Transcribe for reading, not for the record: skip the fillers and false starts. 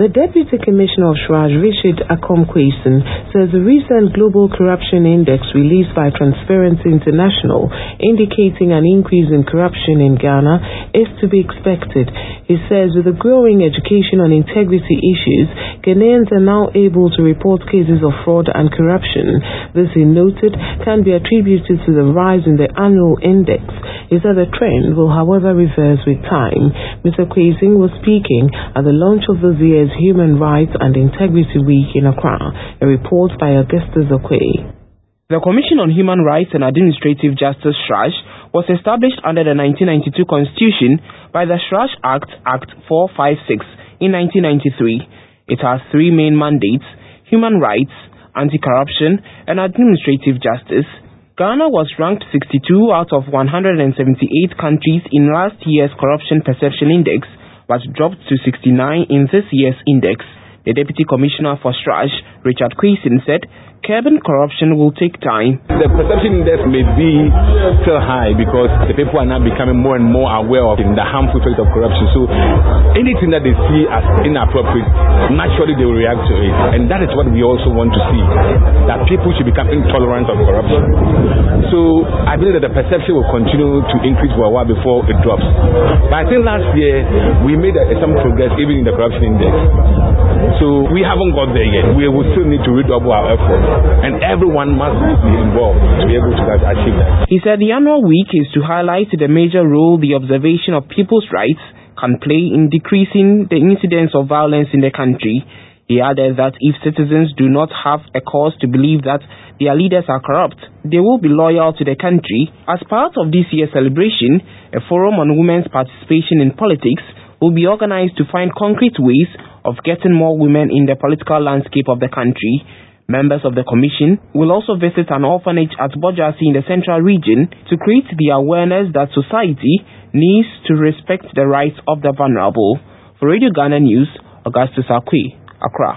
The Deputy Commissioner of SHRAJ, Richard Akom-Kwesi, says the recent Global Corruption Index released by Transparency International indicating an increase in corruption in Ghana is to be expected. He says with the growing education on integrity issues, Ghanaians are now able to report cases of fraud and corruption. This, he noted, can be attributed to the rise in the annual index. He said the trend will, however, reverse with time. Mr. Kwesi was speaking at the launch of this year's Human Rights and Integrity Week in Accra. A report by Augustus Okwe. The Commission on Human Rights and Administrative Justice SHRAJ was established under the 1992 Constitution by the SHRAJ Act 456 in 1993. It has three main mandates: human rights, anti-corruption, and administrative justice. Ghana was ranked 62 out of 178 countries in last year's Corruption Perception Index, but dropped to 69 in this year's index. The Deputy Commissioner for SHRAJ, Richard Kwesi, said curbing corruption will take time. The perception index may be still high because the people are now becoming more and more aware of the harmful effects of corruption. So anything that they see as inappropriate, naturally they will react to it. And that is what we also want to see, that people should become intolerant of corruption. So I believe that the perception will continue to increase for a while before it drops. But I think last year we made some progress even in the corruption index. So we haven't got there yet. We will still need to redouble our efforts. And everyone must be involved to be able to achieve that. He said the annual week is to highlight the major role the observation of people's rights can play in decreasing the incidence of violence in the country. He added that if citizens do not have a cause to believe that their leaders are corrupt, they will be loyal to the country. As part of this year's celebration, a forum on women's participation in politics will be organized to find concrete ways of getting more women in the political landscape of the country. Members of the commission will also visit an orphanage at Bojasi in the central region to create the awareness that society needs to respect the rights of the vulnerable. For Radio Ghana News, Augustus Okwe, Accra.